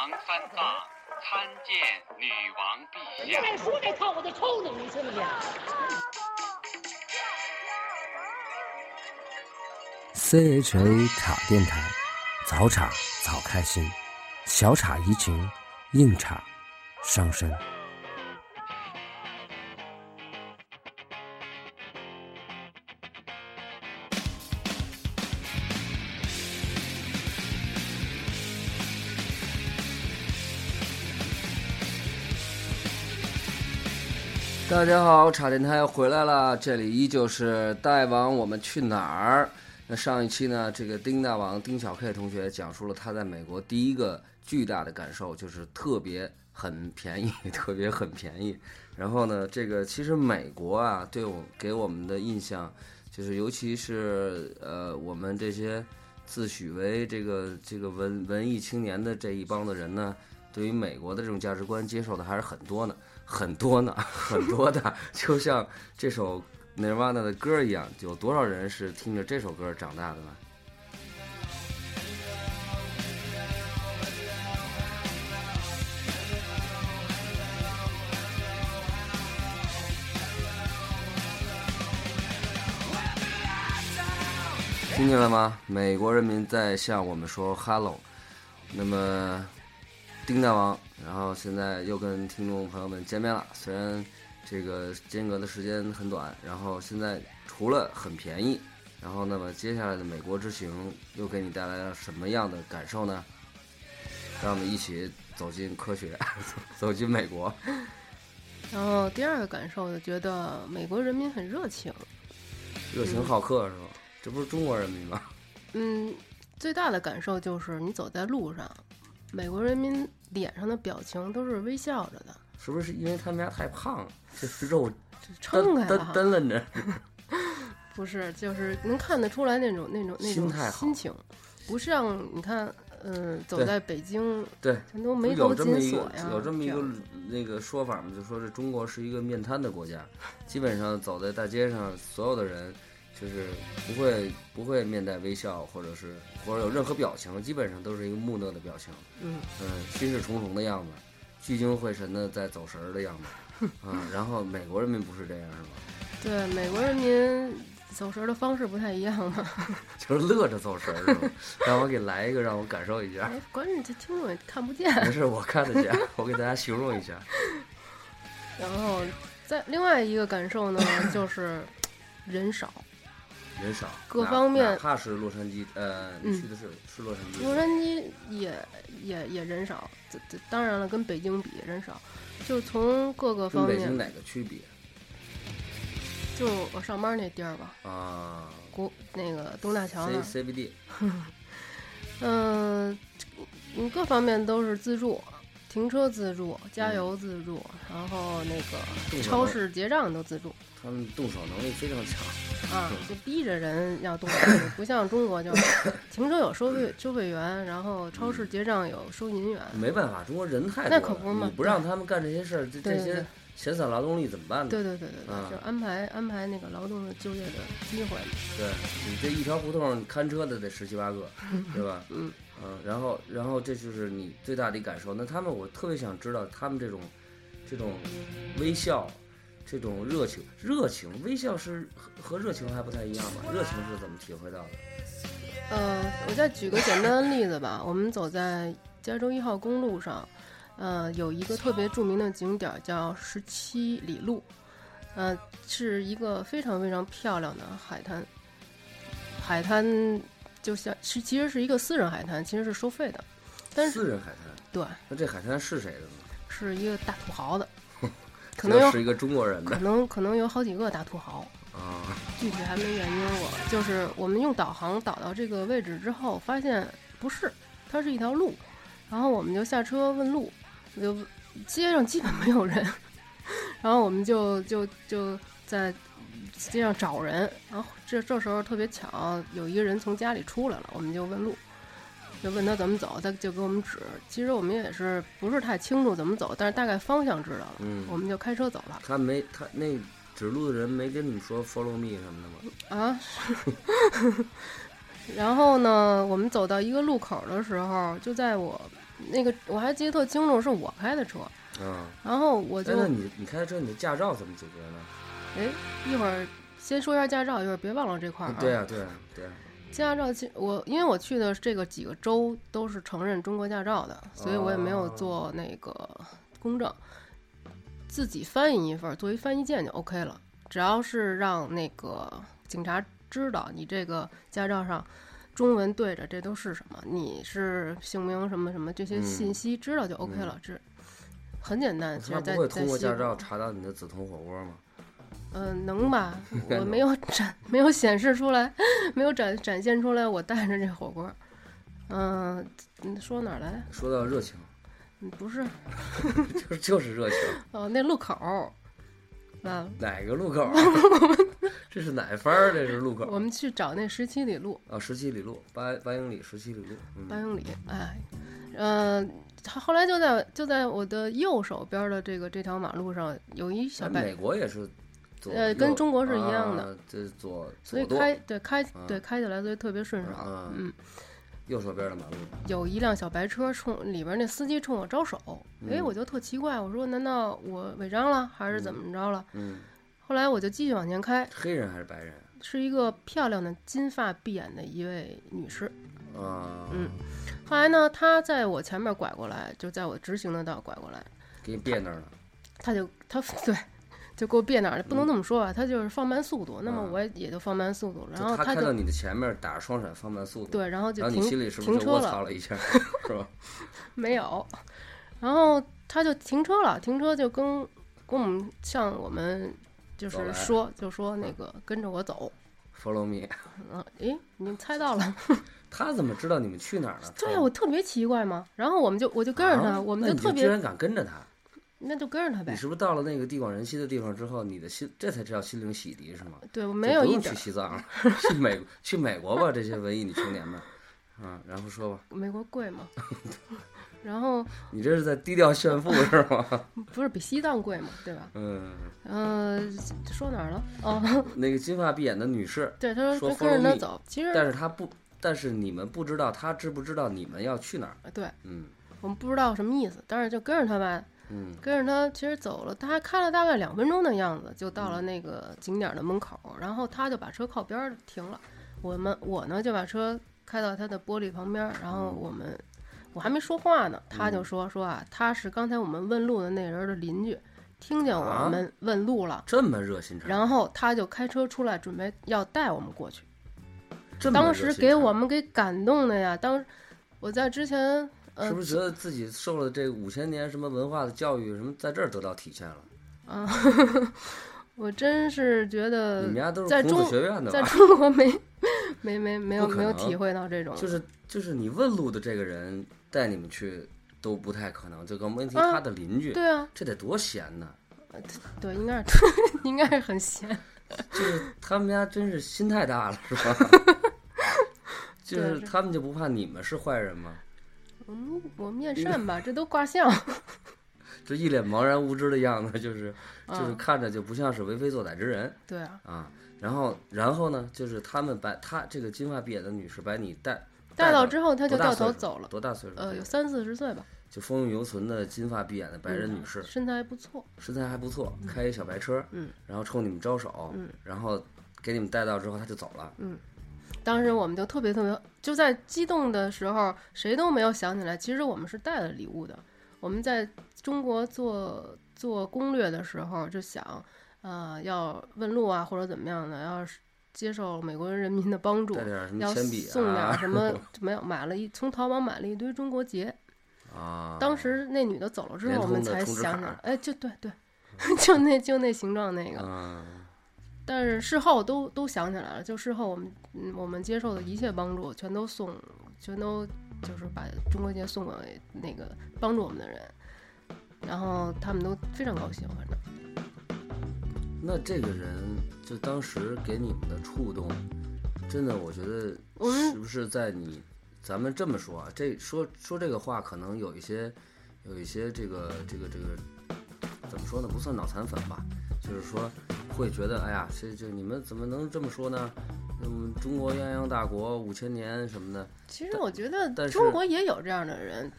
王三藏参见女王陛下。 你再说这套我就抽你，你信不信 ？CHA 茶电台，早茶早开心，小茶怡情，硬茶伤身。大家好，茶电台回来了，这里依旧是大王我们去哪儿。那上一期呢，这个丁大王丁小 K 同学讲述了他在美国第一个巨大的感受，就是特别很便宜，特别很便宜。然后呢，这个其实美国啊，给我们的印象就是，尤其是我们这些自诩为这个文艺青年的这一帮的人呢，对于美国的这种价值观接受的还是很多的，就像这首 Nirvana 的歌一样，有多少人是听着这首歌长大的呢？听见了吗？美国人民在向我们说 Hello。那么丁大王，然后现在又跟听众朋友们见面了，虽然这个间隔的时间很短，然后现在除了很便宜，然后那么接下来的美国之行又给你带来了什么样的感受呢？让我们一起走进科学，走进美国。 然后第二个感受就觉得美国人民很热情好客是吧？这不是中国人民吗？ 最大的感受就是你走在路上，美国人民脸上的表情都是微笑着的。 是不是因为他们家太胖了，这肉撑开了蹬楞着？ 不是，就是能看得出来那种心态心情，不像你看，走在北京， 对， 全都眉头紧锁呀。 有这么一个那个说法嘛，就说是中国是一个面瘫的国家，基本上走在大街上，所有的人就是不会面带微笑，或者有任何表情，基本上都是一个木讷的表情，心事重重的样子。聚精会神的在走神儿的样子，然后美国人民不是这样是吧？ 对，美国人民走神儿的方式不太一样嘛， 就是乐着走神儿是吧？让我给来一个，让我感受一下。 关键这听众也看不见。 没事，我看得见，我给大家形容一下。 然后在另外一个感受呢，就是人少，各方面， 哪怕是洛杉矶，你去的是洛杉矶， 洛杉矶也人少，这当然了，跟北京比人少，就从各个方面。 跟北京哪个区别？ 就我上班那地儿吧。那个东大桥那 CBD。 你各方面都是自助。停车自助，加油自助，然后那个超市结账都自助。 他们动手能力非常强就逼着人要动手，不像中国就是停车有收费员，然后超市结账有收银员。 没办法，中国人太多了， 那可不是嘛！ 你不让他们干这些事儿，这些闲散劳动力怎么办呢？ 对，就安排那个劳动的就业的机会。 对，你这一条胡同看车的得17、18个，对吧？然后这就是你最大的感受。那我特别想知道他们这种微笑，这种热情，微笑是和热情还不太一样吗？热情是怎么体会到的？ 我再举个简单的例子吧。我们走在加州1号公路上，有一个特别著名的景点叫17里路，是一个非常非常漂亮的海滩。就像其实是一个私人海滩，其实是收费的。但是私人海滩， 对， 那这海滩是谁的呢？ 是一个大土豪的， 可能是一个中国人的， 可能有好几个大土豪具体还没研究过。就是我们用导航导到这个位置之后，发现不是，它是一条路，然后我们就下车问路，就街上基本没有人，然后我们就在街上找人，然后这时候特别巧，有一个人从家里出来了，我们就问路，就问他怎么走，他就给我们指。其实我们也是不是太清楚怎么走，但是大概方向知道了，我们就开车走了。 他那指路的人没跟你们说 follow me 什么的吗？ 然后呢，我们走到一个路口的时候，就在我那个我还记得特清楚，是我开的车。然后我就那你开的车，你的驾照怎么解决呢？ 一会儿先说一下驾照，一会儿别忘了这块儿啊。 对啊。 驾照因为我去的这个几个州都是承认中国驾照的，所以我也没有做那个公证，自己翻译一份作为翻译件就 OK 了。只要是让那个警察知道你这个驾照上中文对着这都是什么，你是姓名什么什么这些信息知道就 OK 了。这很简单。 他不会通过驾照查到你的紫铜火锅吗？ 能吧？我没有显示出来，没有展现出来我带着这火锅。你说哪儿来？ 说到热情， 不是， 就是热情。 那路口啊， 哪个路口？这是哪番儿？这是路口。 我们去找那17里路。 17里路，8英里，17里路。 8英里，他后来就在我的右手边的这条马路上有一小白。 美国也是。 跟中国是一样的， 这左所以开起来所以特别顺爽。 右手边的马路有一辆小白车，里边那司机冲我招手，我就特奇怪，我说难道我违章了还是怎么着了？后来我就继续往前开。 黑人还是白人？ 是一个漂亮的金发碧眼的一位女士。后来呢，她在我前面拐过来，就在我直行的道拐过来， 给你别那儿了。 他对。就给我别哪儿，不能这么说吧，他就是放慢速度，那么我也就放慢速度，然后他开到你的前面打着双闪放慢速度， 对，然后就你心里是不是就卧槽了一下，是吧？ 没有，然后他就停车了，停车就跟我们向我们就是说那个跟着我走 ，Follow me。 你猜到了。 他怎么知道你们去哪儿呢？ 对，我特别奇怪嘛，然后我就跟着他，我们就特别居然敢跟着他。 那就跟着他呗。 你是不是到了那个地广人稀的地方之后，你的心这才叫心灵洗涤是吗？ 对，我没有一点。 不用去西藏了，去美国吧，这些文艺女青年们，然后说吧。 美国贵吗？然后你这是在低调炫富是吗？ 不是比西藏贵吗？对吧？说哪儿了？ 那个金发碧眼的女士， 对，她说跟着她走，其实但是你们不知道她知不知道你们要去哪儿？ 对，我们不知道什么意思，但是就跟着她吧。跟着他，其实走了，他还开了大概2分钟的样子，就到了那个景点的门口，然后他就把车靠边停了，我呢就把车开到他的玻璃旁边，然后我还没说话呢，他就说他是刚才我们问路的那人的邻居，听见我们问路了， 这么热心肠， 然后他就开车出来准备要带我们过去，当时给我们给感动的呀，我在之前。 是不是觉得自己受了这5000年什么文化的教育，什么在这儿得到体现了？ 我真是觉得你们家都是孔子学院的吧？ 在中国没有体会到这种， 就是你问路的这个人带你们去都不太可能，就更甭提他的邻居。 对啊， 这得多闲呢。 对，应该是很闲。 就是他们家真是心太大了，是吧？就是他们就不怕你们是坏人吗？ 我面善吧，这都卦象。 就一脸茫然无知的样子，就是看着就不像是为非作歹之人。 对啊。 然后呢，就是他们把他这个金发碧眼的女士把你带到之后，他就掉头走了。 多大岁数？ 有30-40岁吧。 就风韵犹存的金发碧眼的白人女士， 身材还不错， 开一小白车，然后冲你们招手，然后给你们带到之后，他就走了。 当时我们就特别就在激动的时候，谁都没有想起来，其实我们是带了礼物的。我们在中国做攻略的时候就想，要问路啊或者怎么样的，要接受美国人民的帮助，要送点什么，没有从淘宝买了一堆中国结。当时那女的走了之后，我们才想起来，就对，就那形状那个。但是事后都想起来了，就事后我们接受的一切帮助全都就是把中国结送给那个帮助我们的人，然后他们都非常高兴。反正那这个人就当时给你们的触动，真的我觉得是不是在咱们这么说啊，说这个话可能有一些这个怎么说呢，不算脑残粉吧，就是说会觉得哎呀，这你们怎么能这么说呢？中国泱泱大国5000年什么的。 其实我觉得中国也有这样的人，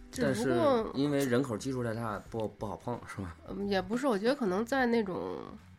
但是因为人口基数太大，不好碰，是吧？ 也不是，我觉得可能在那种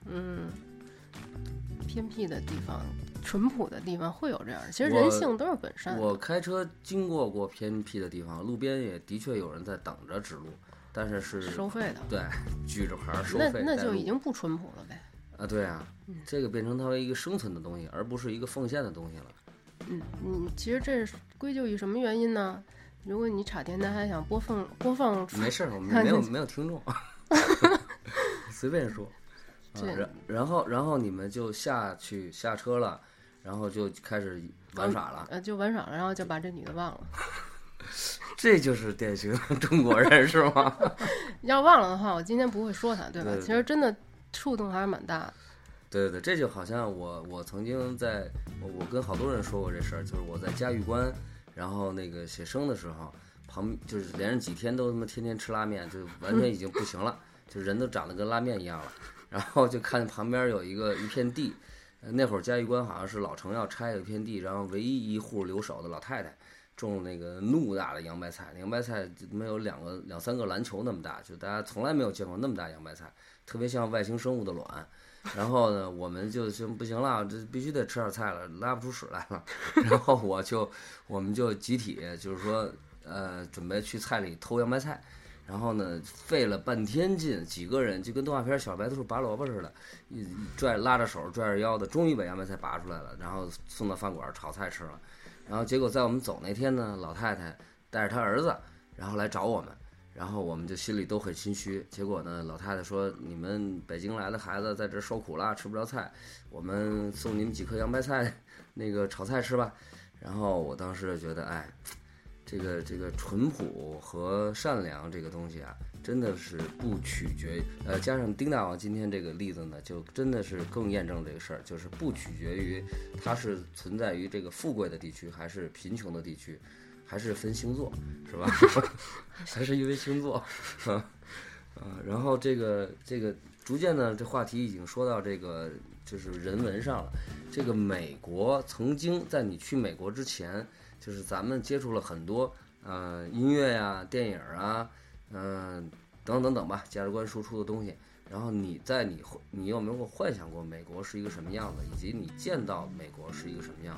偏僻的地方、淳朴的地方会有这样的。其实人性都是本善的。 我开车经过偏僻的地方，路边也的确有人在等着指路，但是收费的。 对，举着牌收费。 那就已经不淳朴了呗。 啊，对啊，这个变成它为一个生存的东西，而不是一个奉献的东西了。 其实这是归咎于什么原因呢？如果你插电台还想播放， 没事，我们没有听众，随便说。然后你们就下车了，然后就开始玩耍了。 就玩耍了，然后就把这女的忘了。 这就是典型的中国人是吗？ 要忘了的话，我今天不会说他，对吧？对，其实真的触动还是蛮大的。 对，这就好像我曾经我跟好多人说过这事儿，就是我在嘉峪关，然后那个写生的时候，就是连着几天都他妈天天吃拉面，就完全已经不行了，就人都长得跟拉面一样了。然后就看见旁边有一片地，那会儿嘉峪关好像是老城要拆了一片地，然后唯一一户留守的老太太种那个怒大的洋白菜，洋白菜没有两三个篮球那么大，就大家从来没有见过那么大洋白菜，特别像外星生物的卵。然后呢，我们就不行了，这必须得吃点菜了，拉不出屎来了。然后我们就集体就是说准备去菜里偷洋白菜。然后呢，费了半天劲，几个人就跟动画片小白兔拔萝卜似的，拉着手拽着腰的，终于把洋白菜拔出来了，然后送到饭馆炒菜吃了。然后结果在我们走那天呢，老太太带着她儿子，然后来找我们，然后我们就心里都很心虚。结果呢，老太太说：“你们北京来的孩子在这受苦了，吃不着菜，我们送你们几颗洋白菜，那个炒菜吃吧。”然后我当时就觉得，这个淳朴和善良这个东西啊，真的是不取决于加上丁大王今天这个例子呢，就真的是更验证这个事儿，就是不取决于它是存在于这个富贵的地区还是贫穷的地区，还是分星座，是吧？还是因为星座然后这个逐渐呢，这话题已经说到这个就是人文上了。这个美国曾经在你去美国之前，就是咱们接触了很多音乐呀、电影啊，等等吧，价值观输出的东西。然后你有没有幻想过美国是一个什么样子，以及你见到美国是一个什么样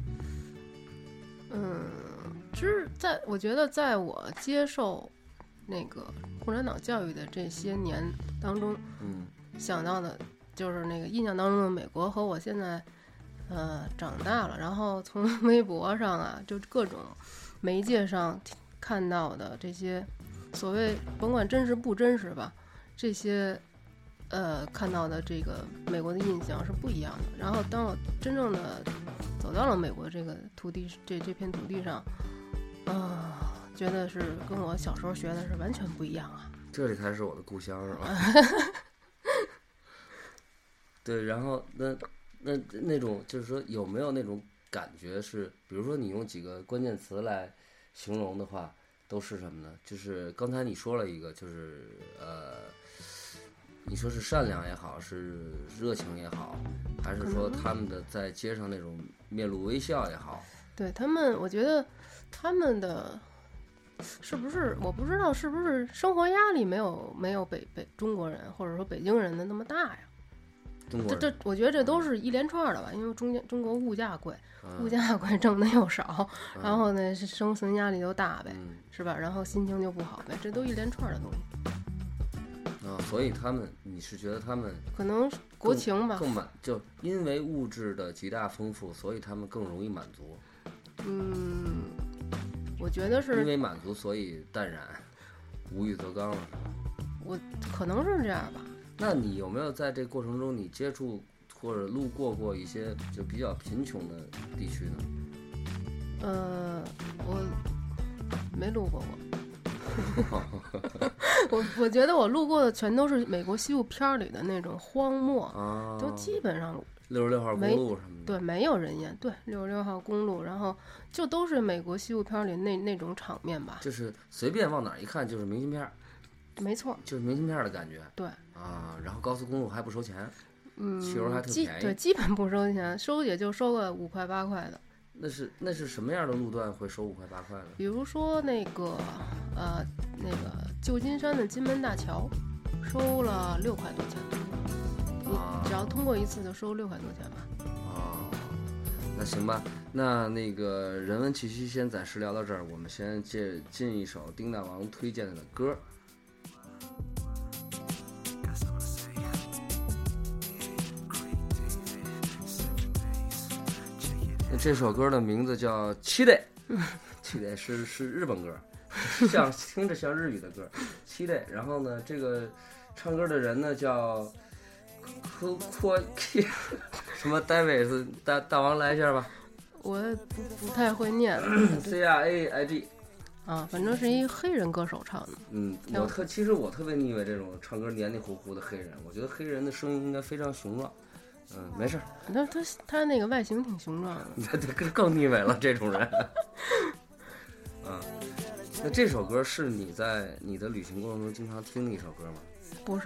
子？我觉得在我接受那个共产党教育的这些年当中，想到的就是那个印象当中的美国和我现在长大了，然后从微博上啊，就各种媒介上看到的这些所谓甭管真实不真实吧，这些看到的这个美国的印象是不一样的。然后当我真正的走到了美国这个土地这片土地上，觉得是跟我小时候学的是完全不一样啊。 这里才是我的故乡，是吧？对，然后那种就是说有没有那种感觉是，比如说你用几个关键词来形容的话，都是什么呢？就是刚才你说了一个，就是你说是善良也好，是热情也好，还是说他们的在街上那种面露微笑也好？ 对他们，我觉得他们的是不是我不知道是不是生活压力没有北中国人或者说北京人的那么大呀？这我觉得这都是一连串的吧，因为中国物价贵，挣的又少，然后呢生存压力又大呗，是吧？然后心情就不好呗，这都一连串的东西。 所以你是觉得他们可能国情吧， 就因为物质的极大丰富，所以他们更容易满足。 我觉得是因为满足，所以淡然，无欲则刚了。 我可能是这样吧。 那你有没有在这过程中，你接触或者路过一些就比较贫穷的地区呢？ 我没路过我觉得我路过的全都是美国西部片里的那种荒漠，都基本上 66号公路什么的， 对，没有人烟，对，66号公路，然后就都是美国西部片里那种场面吧， 就是随便往哪一看就是明信片， 没错， 就是明信片的感觉， 对然后高速公路还不收钱，汽油还特便宜， 对，基本不收钱，收也就收个5块8块的。 那是什么样的路段会收5块8块的？ 比如说那个旧金山的金门大桥，收了6块多钱，你只要通过一次就收6块多钱吧。 那行吧，那个人文气息先暂时聊到这儿，我们先进一首丁大王推荐的歌。这首歌的名字叫《期待》，期待是日本歌，听着像日语的歌，期待。然后呢，这个唱歌的人呢叫什么David，大王来一下吧。 我不太会念 CRAID 啊，反正是一黑人歌手唱的。 其实我特别腻歪这种唱歌黏黏糊糊的黑人，我觉得黑人的声音应该非常雄壮。没事。 那他那个外形挺雄壮的， 更腻歪了这种人。那这首歌是你在你的旅行过程中经常听的一首歌吗？ 不是。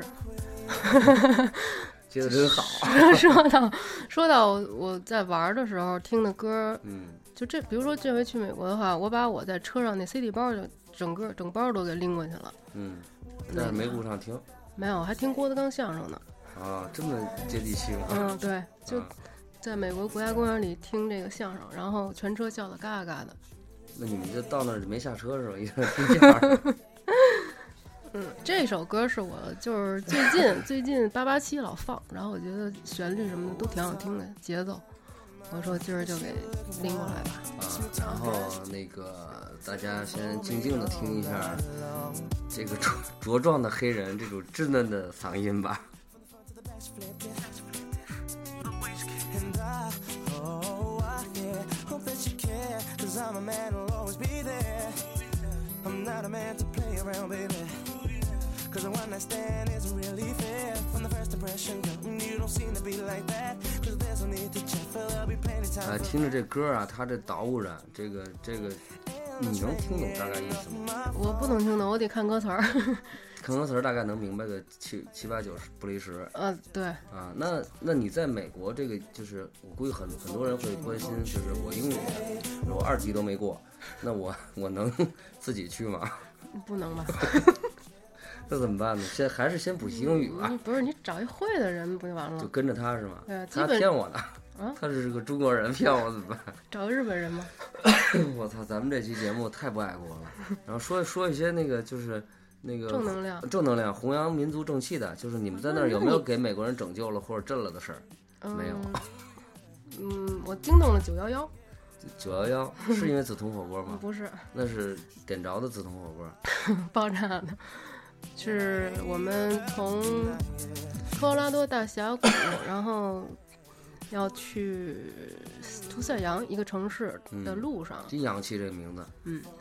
接得真好。 说到我在玩的时候听的歌，就比如说这回去美国的话，我把我在车上那 CD 包就整包都给拎过去了。 但是没顾上听。没有，还听郭德纲相声呢。 这么接地气吗？ 对，就在美国国家公园里听这个相声，然后全车笑得嘎嘎的。 那你们就到那儿没下车是吧？一直听这样。 这首歌是我就是最近887老放，然后我觉得旋律什么的都挺好听的，节奏。我说今儿就给拎过来吧。 然后那个大家先静静的听一下这个茁壮的黑人这种稚嫩的嗓音吧。Cause a one night stand isn't really fair. From the first impression, you don't seem to be like that. Cause there's no need to check, for there'll be plenty time. 听着这歌啊，它这导物染，这个，你能听懂大概意思吗？ 我不能听懂，我得看歌词儿。 看歌词儿大概能明白个7、8、9不离10。 对。 那你在美国这个，就是我估计很多人会关心，就是我英语，我2级都没过，那我能自己去吗？ 不能吧。 那怎么办呢？还是先补习英语吧。 不是，你找一会的人不就完了？ 就跟着他是吗？ 对， 他骗我呢。他是个中国人，骗我怎么办？ 找个日本人吗？ 我操，咱们这期节目太不爱国了。然后说一些那个就是那个正能量，弘扬民族正气的。就是你们在那儿有没有给美国人拯救了或者震了的事儿？没有。 我惊动了911。 911是因为紫铜火锅吗？ 不是， 那是点着的紫铜火锅， 爆炸的。是我们从科罗拉多大峡谷，然后要去图塞扬一个城市的路上。 真洋气这个名字。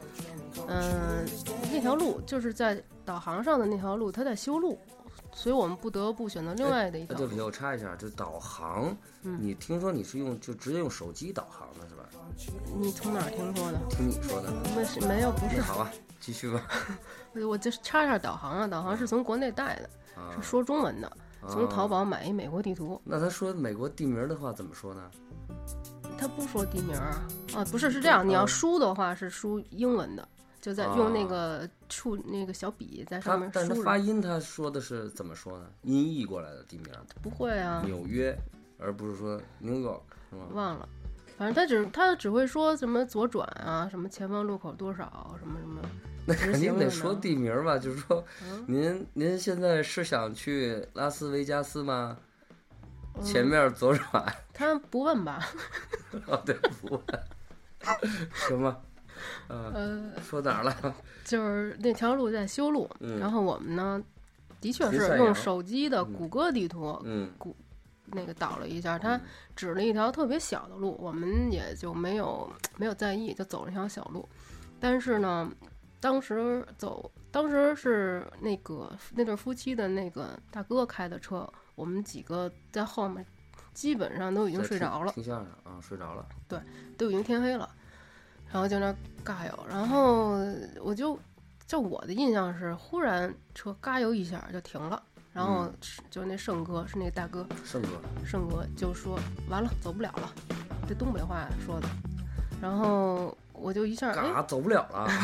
那条路就是在导航上的那条路，它在修路，所以我们不得不选择另外的一条路。 对不起，我插一下，就导航，你听说你是就直接用手机导航的是吧？ 你从哪儿听说的？ 听你说的。 没有，不是。 好吧，继续吧。 我就插一下导航啊，导航是从国内带的，是说中文的，从淘宝买一美国地图。 那他说美国地名的话怎么说呢？ 他不说地名啊，不是这样，你要输的话是输英文的，就在用那个那个小笔在上面输。 但是发音他说的是怎么说呢？音译过来的地名。 不会啊。 纽约，而不是说 New York 是吗？ 忘了，反正他只会说什么左转啊，什么前方路口多少，什么什么。 那肯定得说地名吧，就是说，您现在是想去拉斯维加斯吗？前面左转。 他不问吧？ 对，不问。行吧。说哪儿了？ 就是那条路在修路，然后我们呢，的确是用手机的谷歌地图，那个导了一下，他指了一条特别小的路，我们也就没有在意，就走了一条小路。但是呢，当时是那对夫妻的那个大哥开的车，我们几个在后面基本上都已经睡着了。 听相声啊，睡着了。 对，都已经天黑了，然后就那嘎油，然后我就我的印象是，忽然车嘎油一下就停了，然后就那盛哥是那个大哥，盛哥就说完了走不了了，这东北话说的。 然后我就一下嘎走不了了，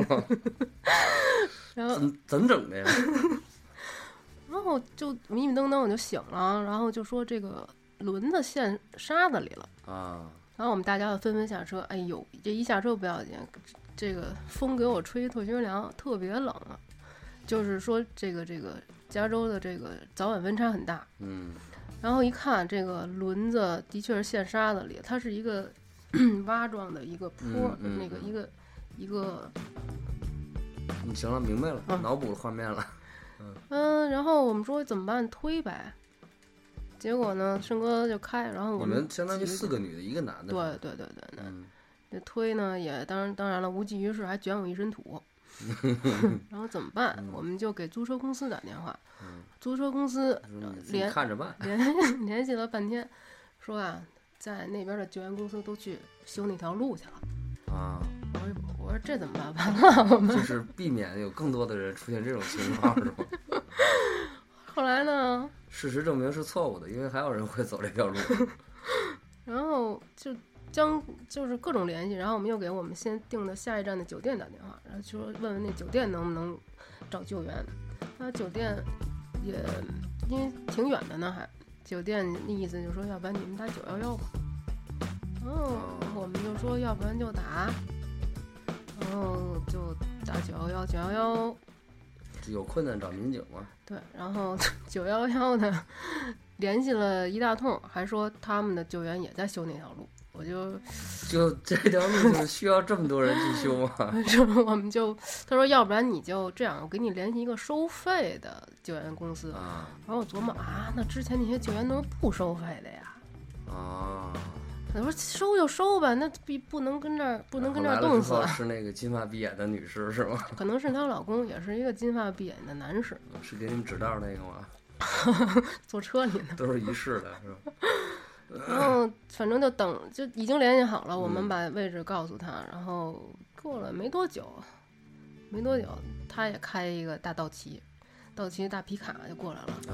然后怎整的呀？ 然后就迷迷瞪瞪我就醒了，然后就说这个轮子陷沙子里了啊。 然后我们大家就纷纷下车，哎呦，这一下车不要紧，这个风给我吹特别凉，特别冷啊。就是说这个加州的这个早晚温差很大，然后一看这个轮子的确是陷沙子里，它是一个洼状的一个坡，那个一个。 你行了，明白了，脑补画面了。 然后我们说怎么办？推呗。结果呢，盛哥就开，然后我们相当于4个女的1个男的。 对，这推呢也当然了，无济于事，还卷我一身土。然后怎么办？我们就给租车公司打电话。租车公司看着办， 联系了半天，说啊，在那边的救援公司都去修那条路去了。啊。我说这怎么办？完了，我们就是避免有更多的人出现这种情况，是吧？ 后来呢？ 事实证明是错误的，因为还有人会走这条路。 然后就是各种联系，然后我们又给我们先订的下一站的酒店打电话，然后就说问问那酒店能不能找救援。那酒店也因为挺远的呢，还酒店那意思就是说，要不然你们打911吧。我们就说要不然就打，然后就打911，911。 有困难找民警吗？ 对，然后911呢联系了一大通，还说他们的救援也在修那条路。我就这条路就需要这么多人去修吗？ 我们就他说要不然你就这样，我给你联系一个收费的救援公司。然后我琢磨啊，那之前那些救援都是不收费的呀。我说收就收吧，那不能跟这儿冻死。 是那个金发碧眼的女士是吗？ 可能是她老公，也是一个金发碧眼的男士。 是给你们指道那个吗？ 坐车里呢。 都是一式的，是吧？ 然后反正就已经联系好了，我们把位置告诉他，然后过了没多久，他也开一个大道奇大皮卡就过来了。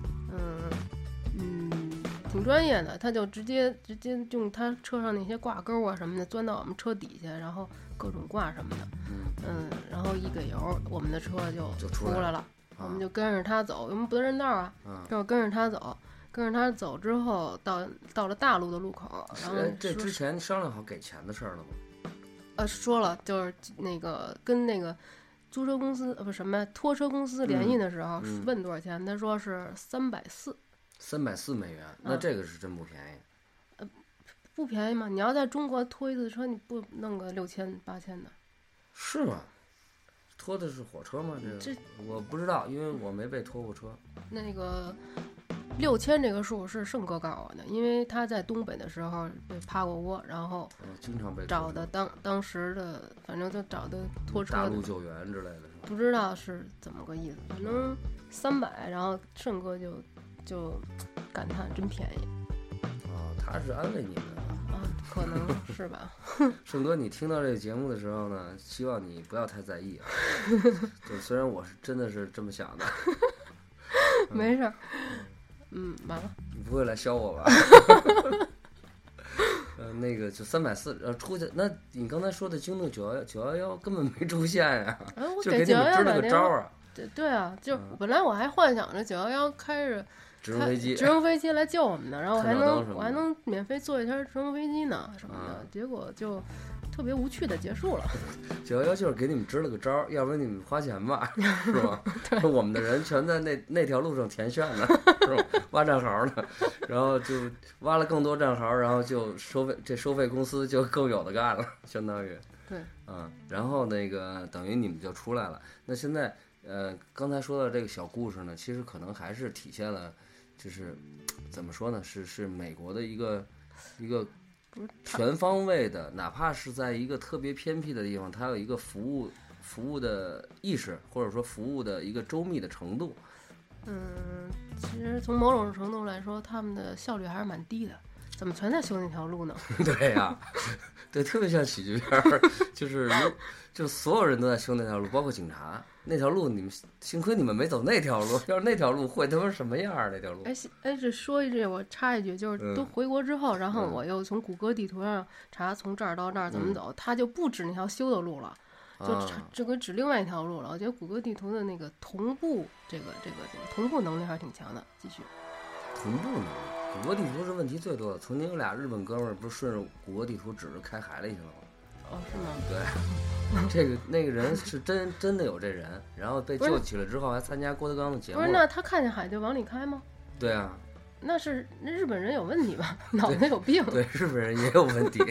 挺专业的，他就直接用他车上那些挂钩啊什么的钻到我们车底下，然后各种挂什么的，然后一给油，我们的车就出来了，我们就跟着他走，我们不认道啊，就跟着他走之后到了大路的路口，然后这之前商量好给钱的事儿了吗？ 说了，就是那个跟那个租车公司不什么拖车公司联系的时候，问多少钱，他说是 340美元，那这个是真不便宜。 不便宜吗？你要在中国拖一次车，你不弄个6000、8000的？ 是吗？拖的是火车吗？这我不知道，因为我没被拖过车。 那个6000这个数是盛哥告诉我的，因为他在东北的时候被趴过窝，然后经常被找的当时的，反正就找的拖车大陆救援之类的， 不知道是怎么个意思，反正300，然后盛哥就感叹真便宜。 他是安慰你们的可能是吧。 盛哥，你听到这个节目的时候呢，希望你不要太在意啊。就虽然我是真的是这么想的。 没事。完了。 你不会来削我吧？那个就340，出去。那你刚才说的京东911根本没出现呀，就给你们支了个招啊。 对啊，就本来我还幻想着911开着直升飞机来救我们呢，然后我还能免费坐一天直升飞机呢什么的，结果就特别无趣的结束了。 911就是给你们支了个招，要不然你们花钱吧，是吧？我们的人全在那条路上填炫呢，是吧？挖战壕呢，然后就挖了更多战壕，然后就收费公司就更有的干了，相当于。 对。 然后那个等于你们就出来了。那现在刚才说的这个小故事呢，其实可能还是体现了，就是怎么说呢？是美国的一个全方位的，哪怕是在一个特别偏僻的地方，它有一个服务的意识，或者说服务的一个周密的程度。 其实从某种程度来说，他们的效率还是蛮低的。 怎么全在修那条路呢？ 对呀、对，特别像喜剧片儿，就是所有人都在修那条路，包括警察。那条路你们幸亏你们没走那条路，要是那条路会他妈什么样儿？那条路。 这说一句，我插一句，就是都回国之后，然后我又从谷歌地图上查从这儿到这儿怎么走，它就不指那条修的路了。就给指另外一条路了。我觉得谷歌地图的那个同步，这个同步能力还是挺强的。继续， 同步能力，谷歌地图是问题最多的。曾经有俩日本哥们儿不是顺着谷歌地图指着开海里去了吗？ 哦，是吗？ 对，那个人是真的有这人，然后被救起来之后还参加郭德纲的节目。 不是，那他看见海就往里开吗？ 对啊， 那日本人有问题吧？脑子有病。 对，日本人也有问题。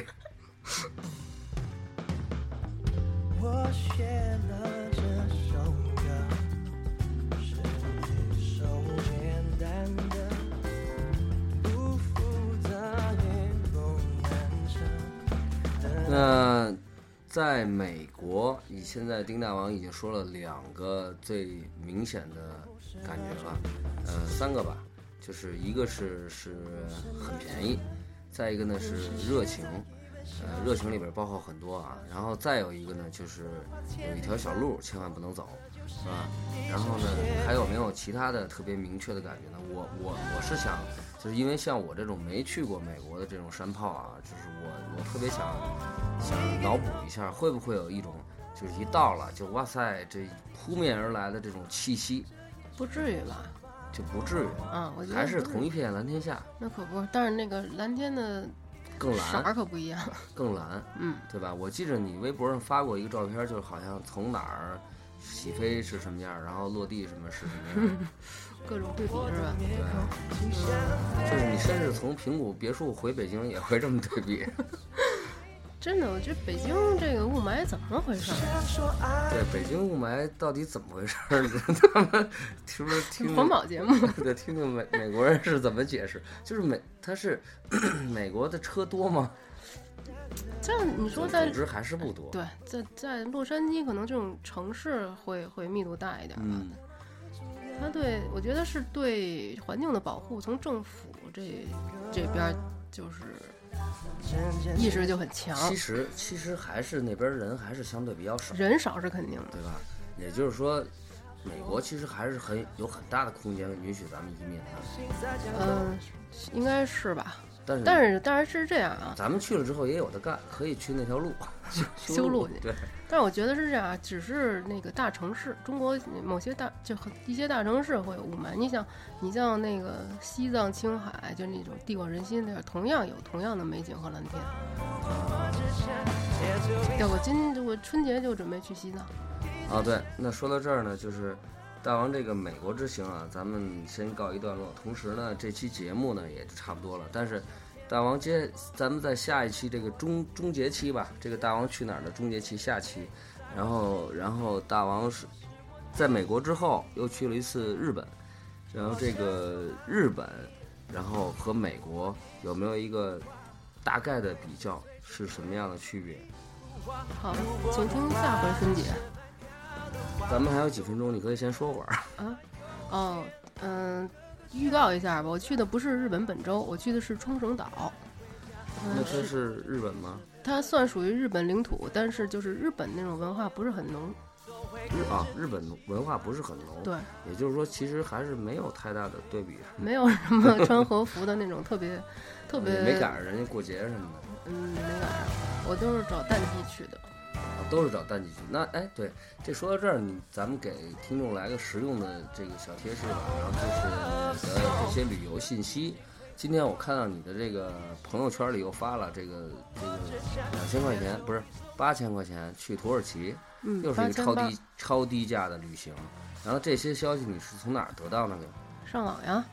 我写了这首歌，是一首简单的，不负责也不难舍。 那在美国，你现在丁大王已经说了2个最明显的感觉了，3个吧，就是一个是很便宜，再一个呢是热情。热情里边包括很多啊，然后再有一个呢，就是有一条小路千万不能走，是吧？然后呢，还有没有其他的特别明确的感觉呢？我是想，就是因为像我这种没去过美国的这种山炮啊，就是我特别想脑补一下，会不会有一种就是一到了就哇塞，这扑面而来的这种气息？ 不至于吧？ 就不至于啊，我觉得还是同一片蓝天下。 那可不，但是那个蓝天的。 更蓝， 色可不一样， 更蓝，对吧？我记着你微博上发过一个照片，就是好像从哪儿起飞是什么样，然后落地什么是什么样， 各种对比是吧？ 对，就是你甚至从平谷别墅回北京也会这么对比。 真的，我觉得北京这个雾霾怎么回事？ 对，北京雾霾到底怎么回事？他们是不是听环保节目？ 对，听听美国人是怎么解释？就是他是美国的车多吗？ 这样你说在， 总之还是不多。 对，在洛杉矶可能这种城市会密度大一点吧。它我觉得是对环境的保护，从政府这边就是意识就很强。 其实还是那边人还是相对比较少， 人少是肯定的， 对吧？也就是说，美国其实还是有很大的空间允许咱们移民的。 应该是吧。但是这样啊， 咱们去了之后也有的干，可以去那条路修路去。 对， 但是我觉得是这样，只是那个大城市，中国某些一些大城市会有雾霾。你像那个西藏、青海，就那种地广人稀的，同样有同样的美景和蓝天。我春节就准备去西藏。 哦，对，那说到这儿呢，就是大王这个美国之行啊，咱们先告一段落。同时呢，这期节目呢也就差不多了。但是大王咱们在下一期这个终结期吧，这个大王去哪儿的终结期下期，然后大王是在美国之后又去了一次日本，然后这个日本，然后和美国有没有一个大概的比较，是什么样的区别？ 好，请听下回分解。 咱们还有几分钟，你可以先说会儿。 预告一下吧，我去的不是日本本州，我去的是冲绳岛。 那它是日本吗？ 它算属于日本领土，但是就是日本那种文化不是很浓。 日本文化不是很浓。 对， 也就是说，其实还是没有太大的对比。 没有什么穿和服的那种特别， 也没赶上人家过节什么的。 没赶上，我都是找淡季去的。 都是找淡季去。那对，这说到这儿，咱们给听众来个实用的这个小贴士吧。然后就是你的这些旅游信息。今天我看到你的这个朋友圈里又发了这个2000块钱，不是8000块钱去土耳其，又是一个超低价的旅行。然后这些消息你是从哪儿得到的呢？ 上网呀。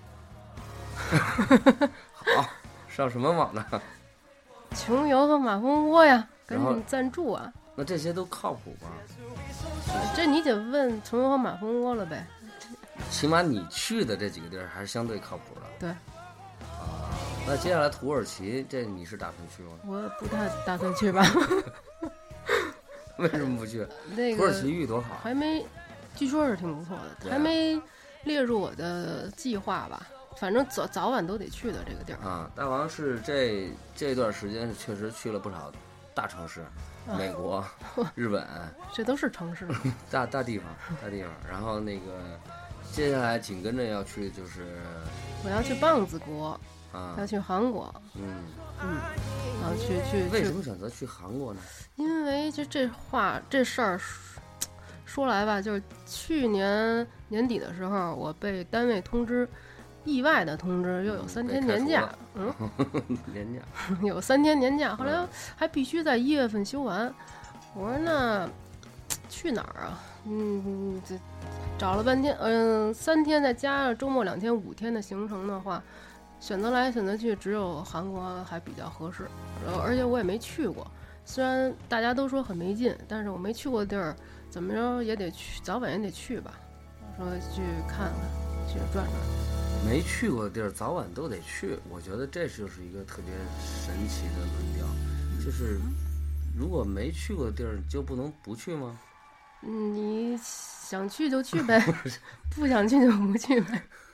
好，上什么网呢？ 穷游和马蜂窝呀，赶紧赞助啊！ 那这些都靠谱吗？ 这你得问穷游和马蜂窝了呗。 起码你去的这几个地儿还是相对靠谱的。 对。 那接下来土耳其，这你是打算去吗？ 我不太打算去吧。 为什么不去？土耳其浴多好。 还没，据说是挺不错的，还没列入我的计划吧。 反正早晚都得去的这个地儿啊。大王是这段时间确实去了不少大城市，美国、日本， 这都是城市大地方。然后那个接下来紧跟着要去就是我要去棒子国啊， 要去韩国，然后去为什么选择去韩国呢？ 因为这事儿说来吧，就是去年年底的时候，我被单位通知，意外的通知又有3天年假， 年假有3天年假，后来还必须在1月份休完。我说那去哪儿啊？这找了半天，3天再加上周末2天，5天的行程的话，选择来选择去，只有韩国还比较合适。而且我也没去过，虽然大家都说很没劲，但是我没去过的地儿，怎么着也得去，早晚也得去吧。说去看看，去转转。 没去过的地儿早晚都得去，我觉得这就是一个特别神奇的论调，就是如果没去过的地儿就不能不去吗？ 你想去就去呗，不想去就不去呗。